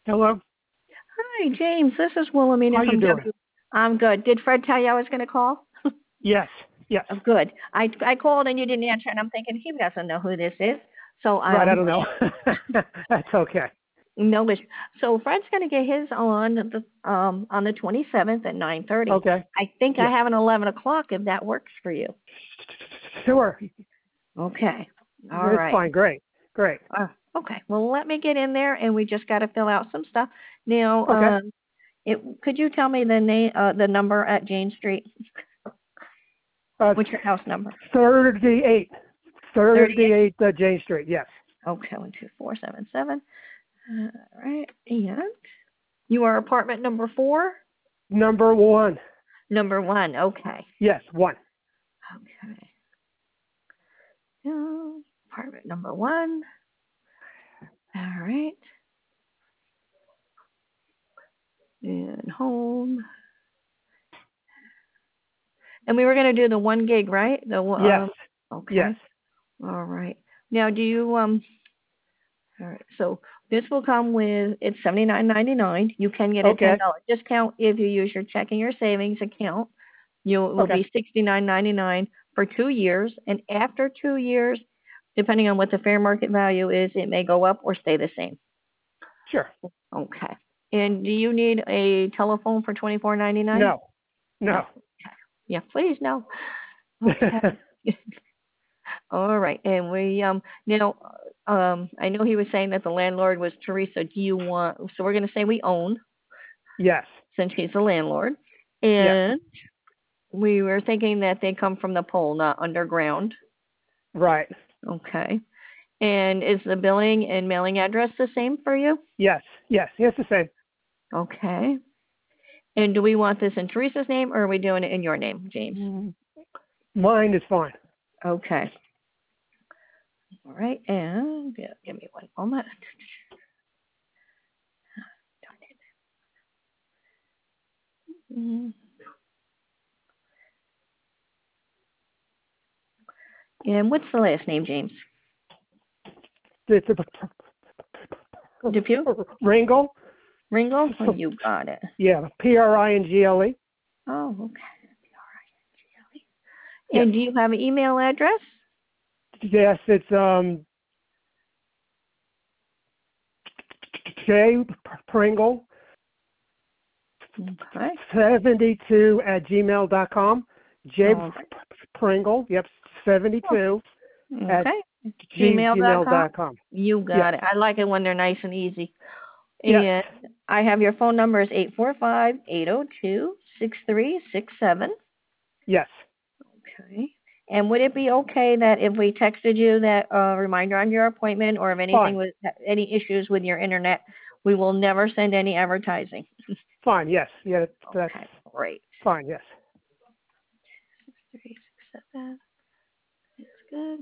Hello. Hi, James. This is Wilhelmina How you from doing? W. I'm good. Did Fred tell you I was going to call? Yes. Yes. Oh, good. I called and you didn't answer, and I'm thinking he doesn't know who this is. So Right. I don't know. That's okay. no issue. So Fred's going to get his on the 27th at 9:30. Okay. I think I Yes. have an 11 o'clock if that works for you. Sure. Okay. All It's right. fine. Great. Great. Okay. Well, let me get in there, and we just got to fill out some stuff. Now, Okay. could you tell me the name, the number at Jane Street? What's your house number? 38. 38. 38 Jane Street. Yes. Okay, 12477. All right, and you are apartment number 4? Number 1. Number 1, okay. Yes. 1. Okay. Apartment number 1. All right. And home. And we were going to do the 1 gig, right? Yes. Okay. Yes. All right. Now, do you all right. So this will come with it's $79.99. You can get a Okay. $10 discount if you use your checking or savings account. It will Okay. be $69.99 for 2 years, and after 2 years, depending on what the fair market value is, it may go up or stay the same. Sure. Okay. And do you need a telephone for $24.99? No. No. No. Okay. Yeah, please no. Okay. All right. And we now I know he was saying that the landlord was Teresa. Do you want so we're going to say we own Yes. since he's the landlord. Yes. And we were thinking that they come from the pole, not underground. Right. Okay. And is the billing and mailing address the same for you? Yes. Yes. Yes. The same. Okay. And do we want this in Teresa's name or are we doing it in your name, James? Mine is fine. Okay. All right. And give me one moment. And what's the last name, James? It's Depew? Ringle. Ringo? Oh, you got it. Yeah. Pringle. Oh, okay. Yes. And do you have an email address? Yes, it's J Pringle Okay. 72 at gmail.com. J Pringle, yep, 72 at Okay. Gmail.com? gmail.com. You got Yes. it. I like it when they're nice and easy. Yes. And I have your phone number is 845-802-6367. Yes. Okay. And would it be okay that if we texted you that reminder on your appointment or if anything Fine. with any issues with your internet, we will never send any advertising? Fine. Yes. Yeah. That's Okay, great. fine. Yes. 6367. That's good.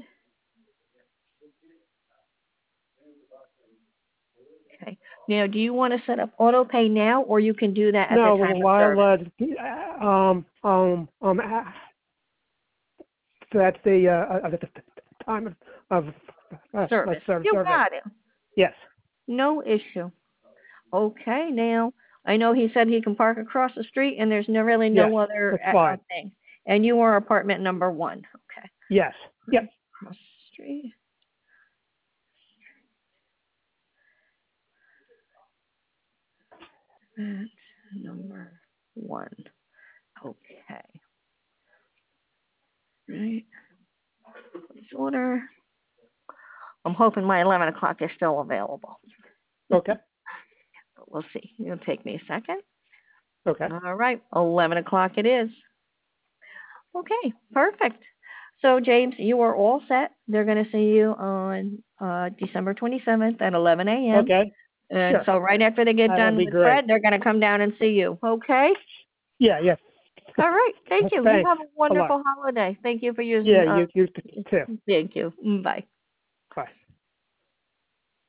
Okay. Now, do you want to set up auto pay now, or you can do that at the No. time of While service? that's the time of Service. You service. got it. Yes. No issue. Okay. Now, I know he said he can park across the street, and there's really Yes. no other That's fine. thing. And you are apartment number 1. Okay. Yes. Yep. Across the street. That's number 1. Okay. Right. Please order. I'm hoping my 11 o'clock is still available. Okay. But we'll see. It'll take me a second. Okay. All right. 11 o'clock it is. Okay. Perfect. So, James, you are all set. They're going to see you on December 27th at 11 a.m. Okay. And Sure. so right after they get That'll done be with great. Fred, they're going to come down and see you. Okay? Yeah. Yes. All right. Thank you. You Thanks have a a lot. wonderful holiday. Thank you for using Yeah. You too. thank you. Bye.